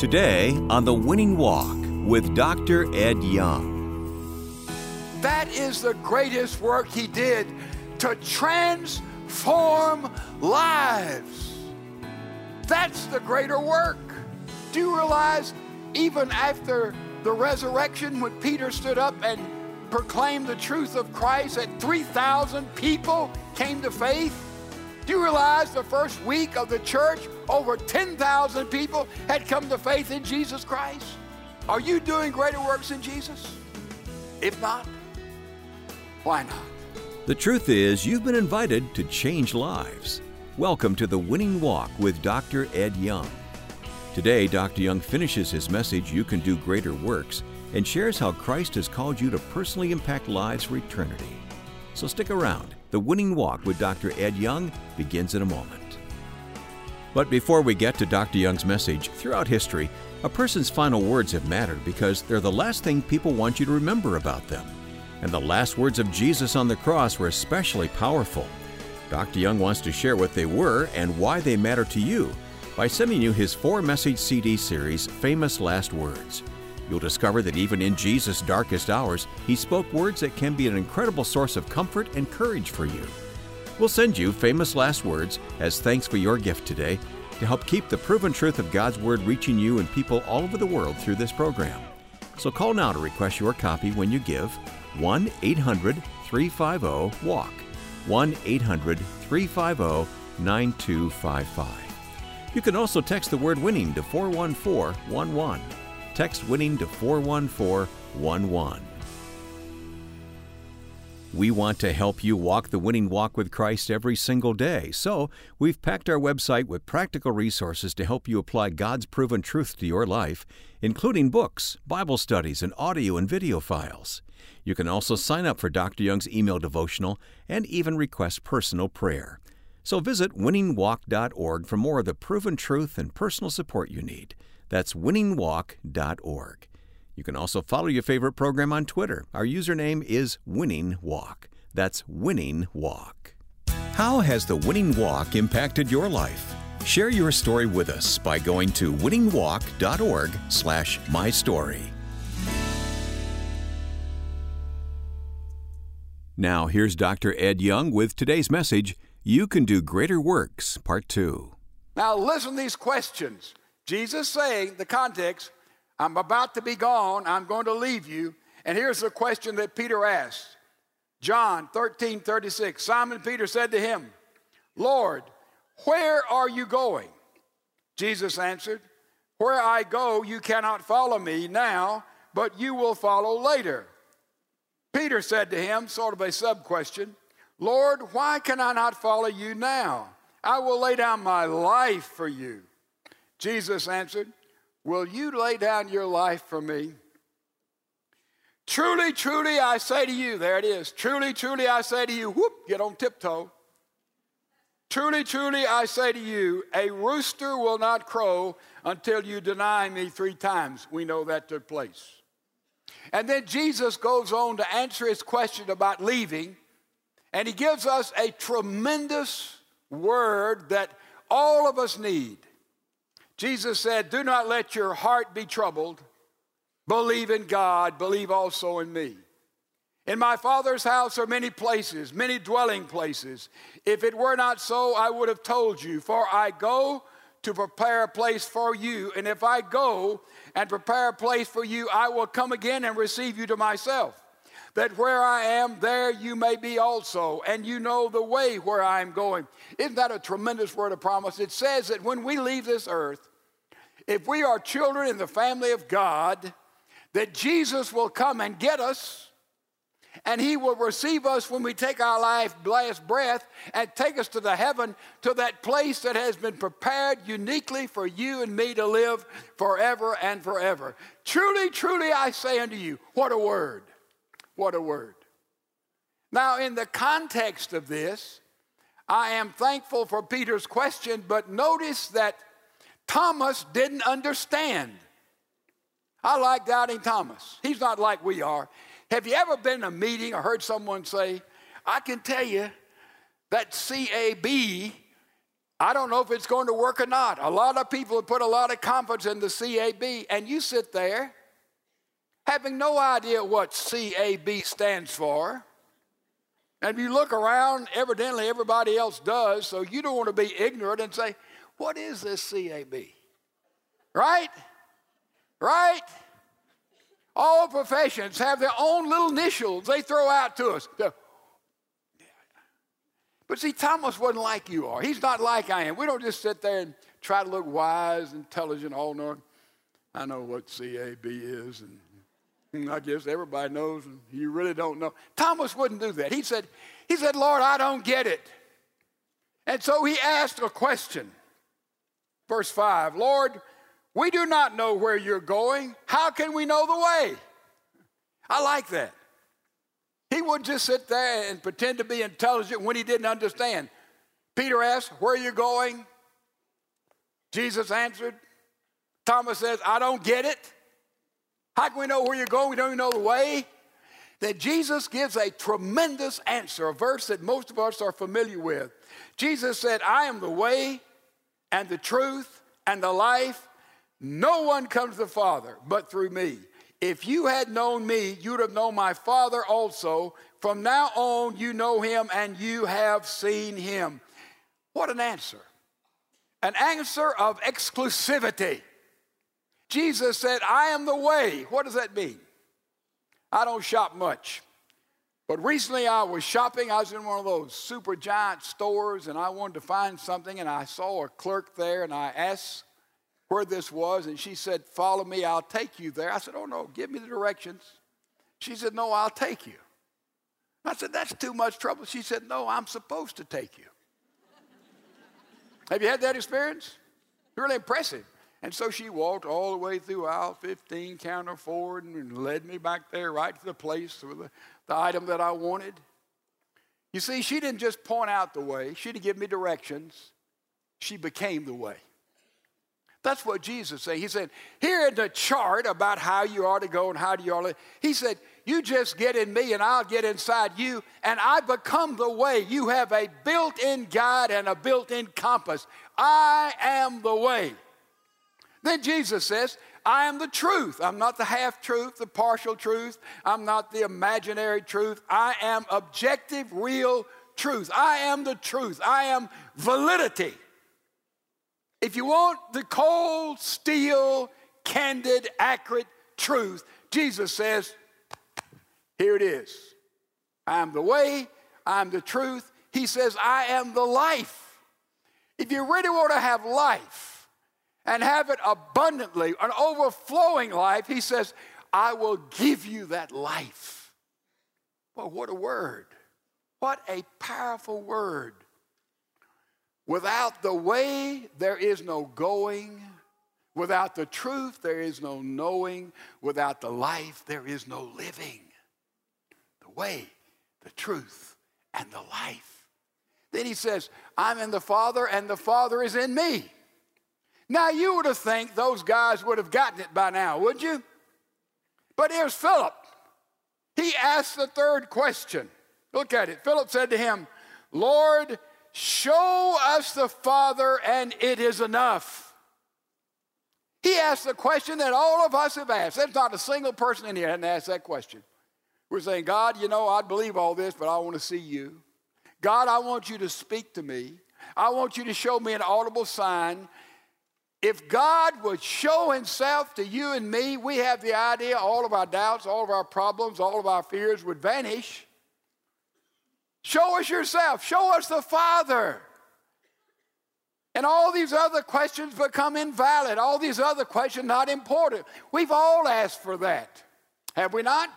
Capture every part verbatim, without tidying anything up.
Today on The Winning Walk with Doctor Ed Young. That is the greatest work he did, to transform lives. That's the greater work. Do you realize even after the resurrection, when Peter stood up and proclaimed the truth of Christ, that three thousand people came to faith? Do you realize the first week of the church, over ten thousand people had come to faith in Jesus Christ? Are you doing greater works in Jesus? If not, why not? The truth is, you've been invited to change lives. Welcome to The Winning Walk with Doctor Ed Young. Today, Doctor Young finishes his message, You Can Do Greater Works, and shares how Christ has called you to personally impact lives for eternity. So stick around. The Winning Walk with Doctor Ed Young begins in a moment. But before we get to Doctor Young's message, throughout history, a person's final words have mattered because they're the last thing people want you to remember about them. And the last words of Jesus on the cross were especially powerful. Doctor Young wants to share what they were and why they matter to you by sending you his four-message C D series, Famous Last Words. You'll discover that even in Jesus' darkest hours, he spoke words that can be an incredible source of comfort and courage for you. We'll send you Famous Last Words as thanks for your gift today to help keep the proven truth of God's Word reaching you and people all over the world through this program. So call now to request your copy when you give one eight hundred three five zero WALK, one eight hundred three five zero nine two five five. You can also text the word WINNING to four one four one one. Text WINNING to four one four one one. We want to help you walk the winning walk with Christ every single day, so we've packed our website with practical resources to help you apply God's proven truth to your life, including books, Bible studies, and audio and video files. You can also sign up for Doctor Young's email devotional and even request personal prayer. So visit winning walk dot org for more of the proven truth and personal support you need. That's winning walk dot org. You can also follow your favorite program on Twitter. Our username is Winning Walk. That's Winning Walk. How has the Winning Walk impacted your life? Share your story with us by going to winning walk dot org slash my story. Now here's Doctor Ed Young with today's message, You Can Do Greater Works, Part two. Now listen to these questions. Jesus saying, the context, I'm about to be gone, I'm going to leave you. And here's the question that Peter asked. John thirteen thirty-six, Simon Peter said to him, Lord, where are you going? Jesus answered, where I go, you cannot follow me now, but you will follow later. Peter said to him, sort of a sub-question, Lord, why can I not follow you now? I will lay down my life for you. Jesus answered, will you lay down your life for me? Truly, truly, I say to you, there it is. Truly, truly, I say to you, whoop, get on tiptoe. Truly, truly, I say to you, a rooster will not crow until you deny me three times. We know that took place. And then Jesus goes on to answer his question about leaving, and he gives us a tremendous word that all of us need. Jesus said, do not let your heart be troubled. Believe in God, believe also in me. In my Father's house are many places, many dwelling places. If it were not so, I would have told you, for I go to prepare a place for you. And if I go and prepare a place for you, I will come again and receive you to myself, that where I am, there you may be also, and you know the way where I am going. Isn't that a tremendous word of promise? It says that when we leave this earth, if we are children in the family of God, that Jesus will come and get us, and he will receive us when we take our life, last breath, and take us to the heaven, to that place that has been prepared uniquely for you and me to live forever and forever. Truly, truly, I say unto you, what a word. What a word. Now, in the context of this, I am thankful for Peter's question, but notice that Thomas didn't understand. I like doubting Thomas. He's not like we are. Have you ever been in a meeting or heard someone say, I can tell you that C A B I don't know if it's going to work or not. A lot of people have put a lot of confidence in the C A B, and you sit there having no idea what C A B stands for. And you look around, evidently everybody else does, so you don't want to be ignorant and say, what is this C A B? Right? Right? All professions have their own little initials they throw out to us. But see, Thomas wasn't like you are. He's not like I am. We don't just sit there and try to look wise, intelligent, all-knowing. I know what C A B is, and I guess everybody knows, and you really don't know. Thomas wouldn't do that. He said, he said, Lord, I don't get it. And so he asked a question. Verse five, Lord, we do not know where you're going. How can we know the way? I like that. He wouldn't just sit there and pretend to be intelligent when he didn't understand. Peter asked, where are you going? Jesus answered. Thomas says, I don't get it. How can we know where you're going? We don't even know the way. Then Jesus gives a tremendous answer, a verse that most of us are familiar with. Jesus said, I am the way and the truth and the life. No one comes to the Father but through me. If you had known me, you'd have known my Father also. From now on, you know him and you have seen him. What an answer. An answer of exclusivity. Jesus said, I am the way. What does that mean? I don't shop much. But recently I was shopping. I was in one of those super giant stores, and I wanted to find something, and I saw a clerk there, and I asked where this was, and she said, follow me, I'll take you there. I said, oh, no, give me the directions. She said, no, I'll take you. I said, that's too much trouble. She said, no, I'm supposed to take you. Have you had that experience? Really impressive. And so she walked all the way through aisle fifteen, counter forward, and led me back there right to the place for the, the item that I wanted. You see, she didn't just point out the way. She didn't give me directions. She became the way. That's what Jesus said. He said, here in the chart about how you are to go and how you are to, he said, you just get in me and I'll get inside you and I become the way. You have a built-in guide and a built-in compass. I am the way. Then Jesus says, I am the truth. I'm not the half-truth, the partial truth. I'm not the imaginary truth. I am objective, real truth. I am the truth. I am validity. If you want the cold, steel, candid, accurate truth, Jesus says, here it is. I am the way. I am the truth. He says, I am the life. If you really want to have life and have it abundantly, an overflowing life, he says, I will give you that life. Well, what a word. What a powerful word. Without the way, there is no going. Without the truth, there is no knowing. Without the life, there is no living. The way, the truth, and the life. Then he says, I'm in the Father, and the Father is in me. Now, you would have think those guys would have gotten it by now, wouldn't you? But here's Philip. He asked the third question. Look at it. Philip said to him, Lord, show us the Father, and it is enough. He asked the question that all of us have asked. There's not a single person in here that hasn't asked that question. We're saying, God, you know, I believe all this, but I want to see you. God, I want you to speak to me. I want you to show me an audible sign. If God would show himself to you and me, we have the idea all of our doubts, all of our problems, all of our fears would vanish. Show us yourself. Show us the Father. And all these other questions become invalid. All these other questions not important. We've all asked for that. Have we not?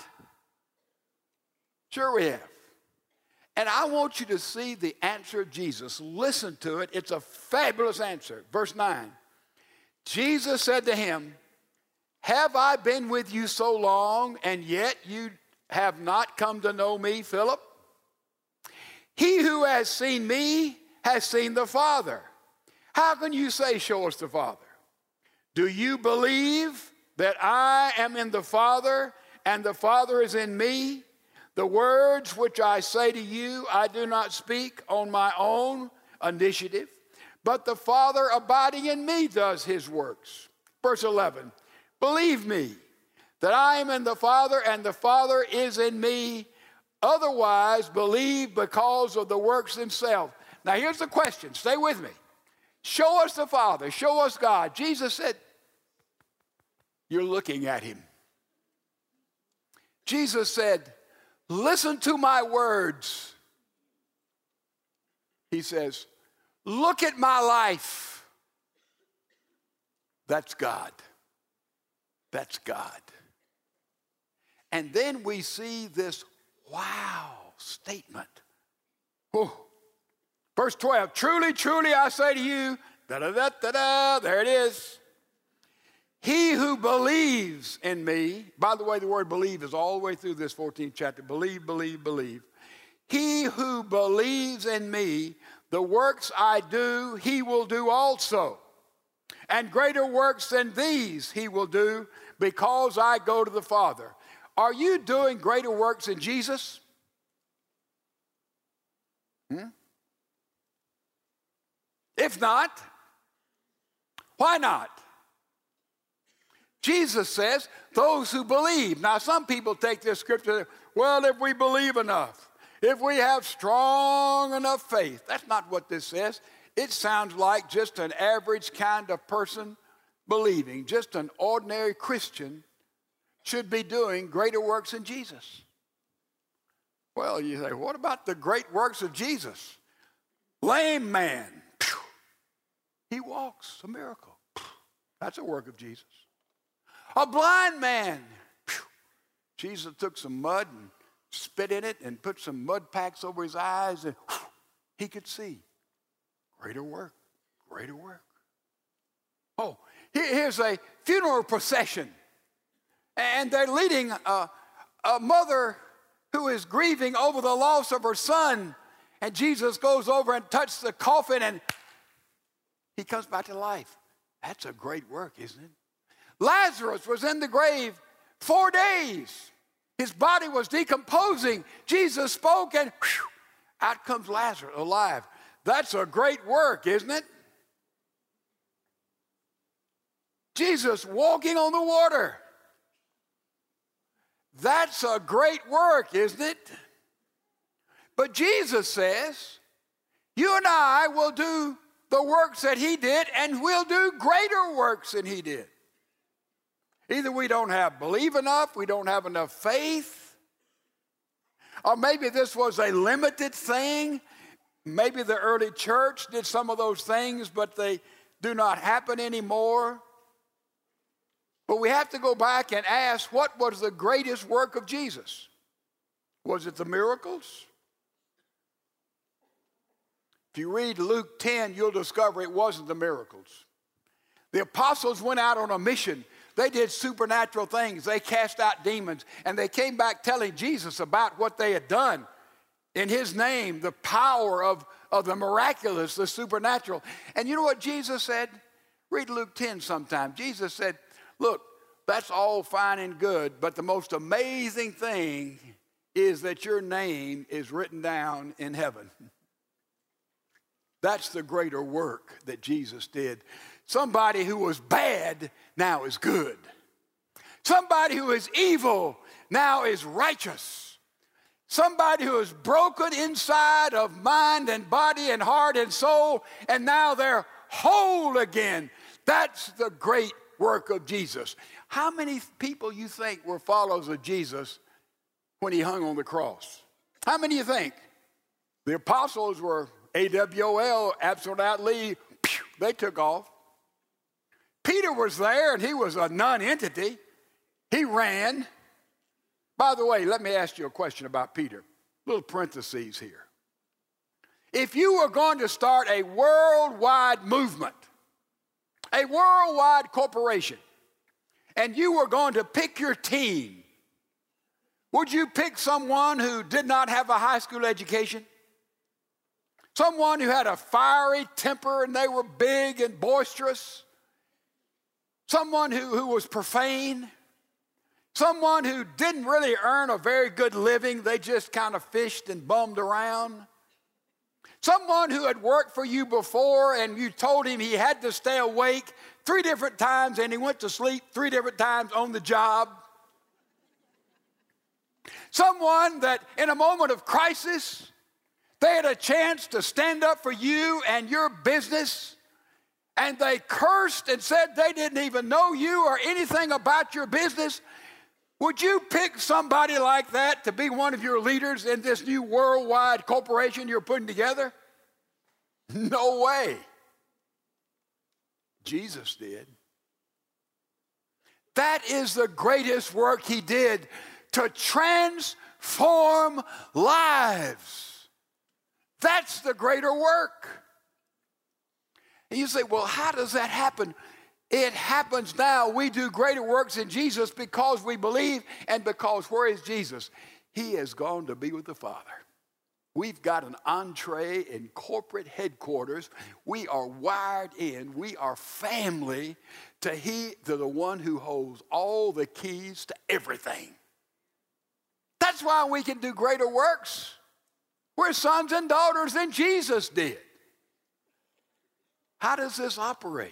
Sure we have. And I want you to see the answer of Jesus. Listen to it. It's a fabulous answer. Verse nine. Jesus said to him, have I been with you so long, and yet you have not come to know me, Philip? He who has seen me has seen the Father. How can you say, show us the Father? Do you believe that I am in the Father and the Father is in me? The words which I say to you, I do not speak on my own initiative, but the Father abiding in me does his works. Verse eleven, believe me that I am in the Father and the Father is in me. Otherwise, believe because of the works themselves. Now here's the question. Stay with me. Show us the Father. Show us God. Jesus said, you're looking at him. Jesus said, listen to my words. He says, look at my life. That's God. That's God. And then we see this wow statement. Whew. Verse twelve, truly, truly, I say to you, da-da-da-da-da, there it is. He who believes in me, by the way, the word believe is all the way through this fourteenth chapter. Believe, believe, believe. He who believes in me, the works I do, he will do also. And greater works than these he will do because I go to the Father. Are you doing greater works in Jesus? Hmm? If not, why not? Jesus says, those who believe. Now, some people take this scripture, well, if we believe enough, if we have strong enough faith. That's not what this says. It sounds like just an average kind of person believing, just an ordinary Christian should be doing greater works than Jesus. Well, you say, what about the great works of Jesus? Lame man, phew, he walks, a miracle. That's a work of Jesus. A blind man, phew, Jesus took some mud and spit in it and put some mud packs over his eyes and whew, he could see. Greater work, greater work. Oh, here's a funeral procession. And they're leading a, a mother who is grieving over the loss of her son. And Jesus goes over and touches the coffin and he comes back to life. That's a great work, isn't it? Lazarus was in the grave four days. His body was decomposing. Jesus spoke and whew, out comes Lazarus alive. That's a great work, isn't it? Jesus walking on the water. That's a great work, isn't it? But Jesus says, you and I will do the works that he did, and we'll do greater works than he did. Either we don't have belief enough, we don't have enough faith, or maybe this was a limited thing. Maybe the early church did some of those things, but they do not happen anymore. But we have to go back and ask, what was the greatest work of Jesus? Was it the miracles? If you read Luke ten, you'll discover it wasn't the miracles. The apostles went out on a mission. They did supernatural things. They cast out demons, and they came back telling Jesus about what they had done. In his name, the power of, of the miraculous, the supernatural. And you know what Jesus said? Read Luke ten sometime. Jesus said, look, that's all fine and good, but the most amazing thing is that your name is written down in heaven. That's the greater work that Jesus did. Somebody who was bad now is good. Somebody who is evil now is righteous. Somebody who is broken inside of mind and body and heart and soul, and now they're whole again. That's the great work of Jesus. How many people you think were followers of Jesus when he hung on the cross? How many you think? The apostles were A W O L, absolutely, they took off. Peter was there, and he was a non-entity. He ran. By the way, let me ask you a question about Peter. Little parentheses here. If you were going to start a worldwide movement, a worldwide corporation, and you were going to pick your team, would you pick someone who did not have a high school education? Someone who had a fiery temper and they were big and boisterous? Someone who, who was profane? Someone who didn't really earn a very good living, they just kind of fished and bummed around? Someone who had worked for you before and you told him he had to stay awake three different times and he went to sleep three different times on the job. Someone that in a moment of crisis, they had a chance to stand up for you and your business, and they cursed and said they didn't even know you or anything about your business. Would you pick somebody like that to be one of your leaders in this new worldwide corporation you're putting together? No way. Jesus did. That is the greatest work he did, to transform lives. That's the greater work. And you say, well, how does that happen? It happens now. We do greater works in Jesus because we believe, and because where is Jesus? He has gone to be with the Father. We've got an entree in corporate headquarters. We are wired in. We are family to he, to the one who holds all the keys to everything. That's why we can do greater works. We're sons and daughters than Jesus did. How does this operate?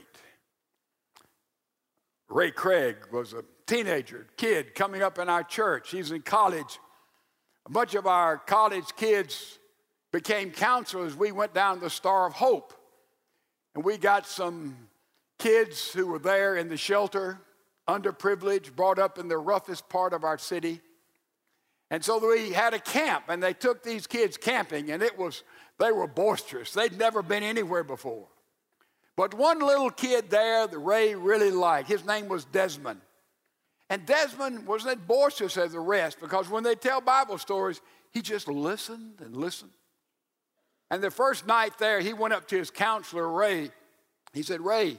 Ray Craig was a teenager, kid coming up in our church. He's in college. A bunch of our college kids became counselors. We went down the Star of Hope, and we got some kids who were there in the shelter, underprivileged, brought up in the roughest part of our city. And so we had a camp, and they took these kids camping, and it was, they were boisterous. They'd never been anywhere before. But one little kid there that Ray really liked, his name was Desmond. And Desmond wasn't as boisterous as the rest, because when they tell Bible stories, he just listened and listened. And the first night there, he went up to his counselor, Ray. He said, Ray,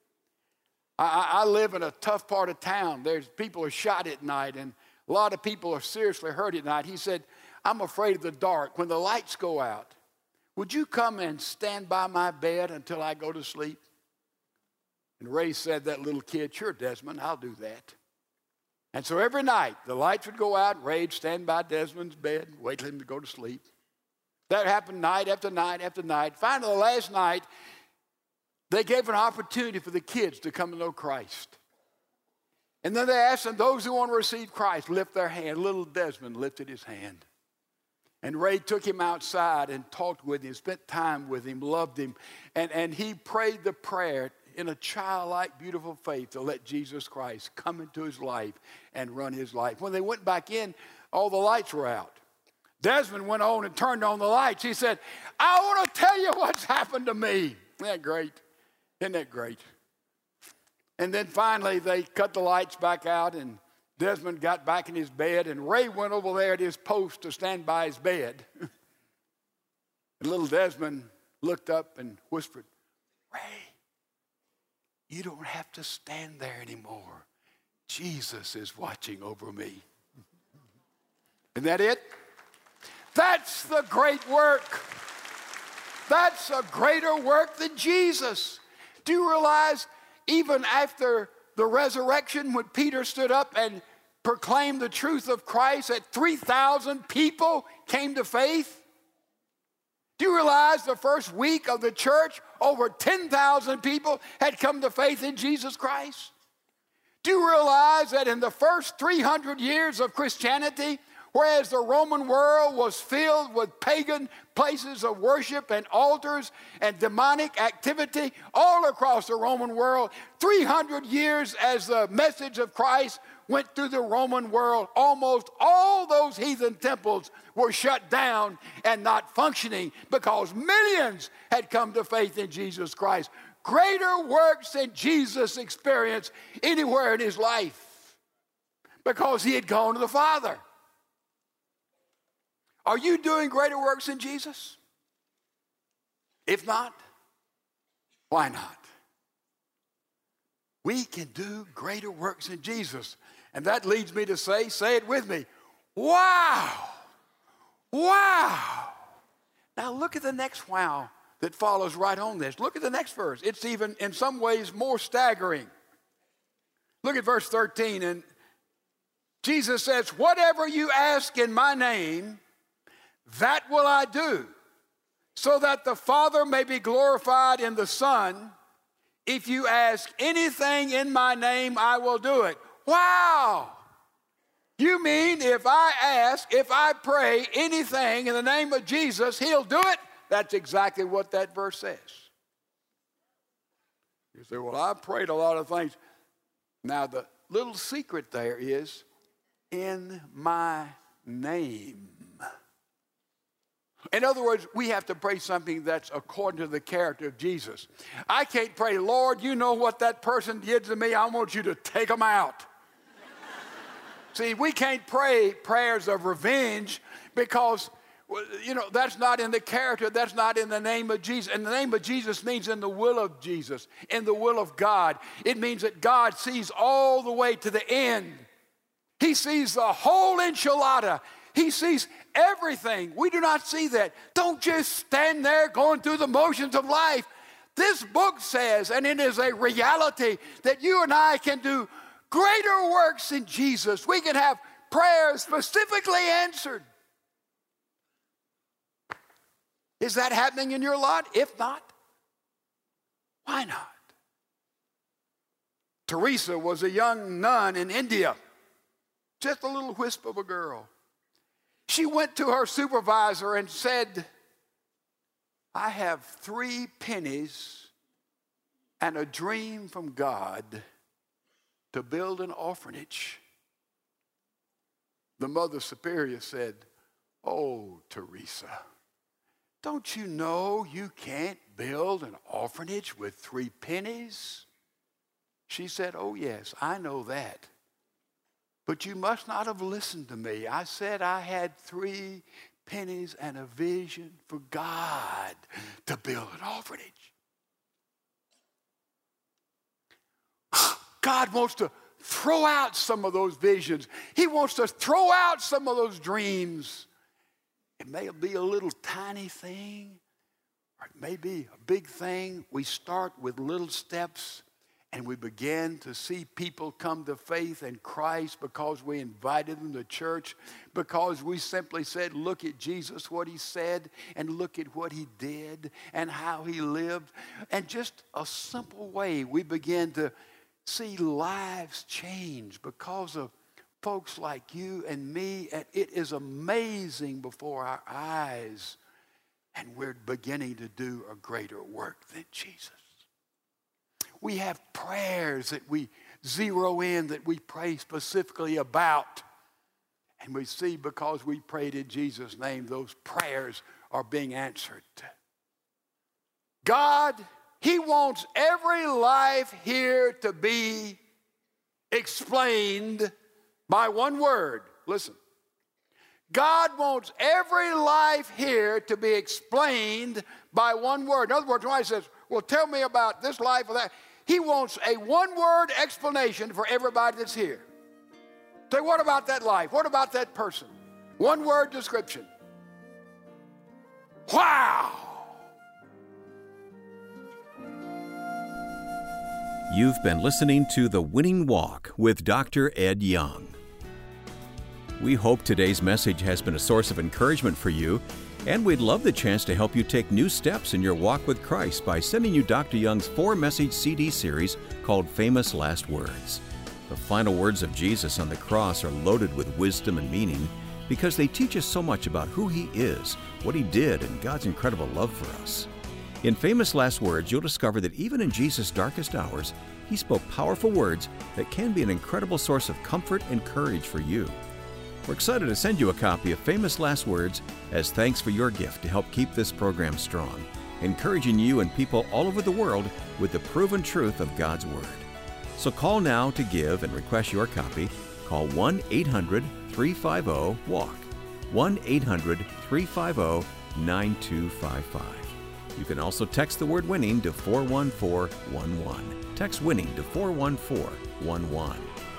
I, I live in a tough part of town. There's people are shot at night, and a lot of people are seriously hurt at night. He said, I'm afraid of the dark. When the lights go out, would you come and stand by my bed until I go to sleep? And Ray said, that little kid, sure, Desmond, I'll do that. And so every night, the lights would go out, Ray'd stand by Desmond's bed, wait for him to go to sleep. That happened night after night after night. Finally, the last night, they gave an opportunity for the kids to come to know Christ. And then they asked them, those who want to receive Christ, lift their hand. Little Desmond lifted his hand. And Ray took him outside and talked with him, spent time with him, loved him. And, and he prayed the prayer in a childlike, beautiful faith to let Jesus Christ come into his life and run his life. When they went back in, all the lights were out. Desmond went on and turned on the lights. He said, I want to tell you what's happened to me. Isn't that great? Isn't that great? And then finally they cut the lights back out, and Desmond got back in his bed, and Ray went over there at his post to stand by his bed. And little Desmond looked up and whispered, Ray, you don't have to stand there anymore. Jesus is watching over me. Isn't that it? That's the great work. That's a greater work than Jesus. Do you realize even after the resurrection, when Peter stood up and proclaimed the truth of Christ, that three thousand people came to faith? Do you realize the first week of the church, over ten thousand people had come to faith in Jesus Christ? Do you realize that in the first three hundred years of Christianity, whereas the Roman world was filled with pagan places of worship and altars and demonic activity all across the Roman world, three hundred years as the message of Christ went through the Roman world, almost all those heathen temples were shut down and not functioning because millions had come to faith in Jesus Christ. Greater works than Jesus experienced anywhere in his life because he had gone to the Father. Are you doing greater works than Jesus? If not, why not? We can do greater works than Jesus. And that leads me to say, say it with me, wow, wow. Now look at the next wow that follows right on this. Look at the next verse. It's even in some ways more staggering. Look at verse thirteen, and Jesus says, whatever you ask in my name, that will I do, so that the Father may be glorified in the Son. If you ask anything in my name, I will do it. Wow! You mean if I ask, if I pray anything in the name of Jesus, he'll do it? That's exactly what that verse says. You say, well, I prayed a lot of things. Now, the little secret there is in my name. In other words, we have to pray something that's according to the character of Jesus. I can't pray, Lord, you know what that person did to me. I want you to take them out. See, we can't pray prayers of revenge because, you know, that's not in the character. That's not in the name of Jesus. And the name of Jesus means in the will of Jesus, in the will of God. It means that God sees all the way to the end. He sees the whole enchilada. He sees everything. We do not see that. Don't just stand there going through the motions of life. This book says, and it is a reality, that you and I can do greater works in Jesus. We can have prayers specifically answered. Is that happening in your lot? If not, why not? Teresa was a young nun in India, just a little wisp of a girl. She went to her supervisor and said, I have three pennies and a dream from God to build an orphanage. The Mother Superior said, oh, Teresa, don't you know you can't build an orphanage with three pennies? She said, oh, yes, I know that. But you must not have listened to me. I said I had three pennies and a vision for God to build an orphanage. God wants to throw out some of those visions. He wants to throw out some of those dreams. It may be a little tiny thing, or it may be a big thing. We start with little steps. And we began to see people come to faith in Christ because we invited them to church, because we simply said, look at Jesus, what he said, and look at what he did and how he lived. And just a simple way, we began to see lives change because of folks like you and me. And it is amazing before our eyes. And we're beginning to do a greater work than Jesus. We have prayers that we zero in, that we pray specifically about. And we see because we prayed in Jesus' name, those prayers are being answered. God, he wants every life here to be explained by one word. Listen. God wants every life here to be explained by one word. In other words, when he says, well, tell me about this life or that, he wants a one-word explanation for everybody that's here. Say, what about that life? What about that person? One-word description. Wow! You've been listening to The Winning Walk with Doctor Ed Young. We hope today's message has been a source of encouragement for you, and we'd love the chance to help you take new steps in your walk with Christ by sending you Doctor Young's four-message C D series called Famous Last Words. The final words of Jesus on the cross are loaded with wisdom and meaning because they teach us so much about who he is, what he did, and God's incredible love for us. In Famous Last Words, you'll discover that even in Jesus' darkest hours, he spoke powerful words that can be an incredible source of comfort and courage for you. We're excited to send you a copy of Famous Last Words as thanks for your gift to help keep this program strong, encouraging you and people all over the world with the proven truth of God's Word. So call now to give and request your copy. Call one eight hundred three five zero WALK, one eight hundred three five zero nine two five five. You can also text the word winning to four one four one one. Text winning to four one four one one.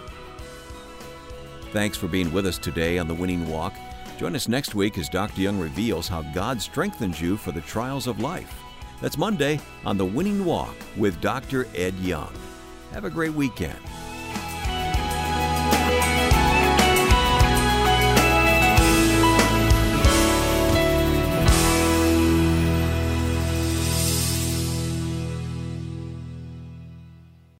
Thanks for being with us today on The Winning Walk. Join us next week as Doctor Young reveals how God strengthens you for the trials of life. That's Monday on The Winning Walk with Doctor Ed Young. Have a great weekend.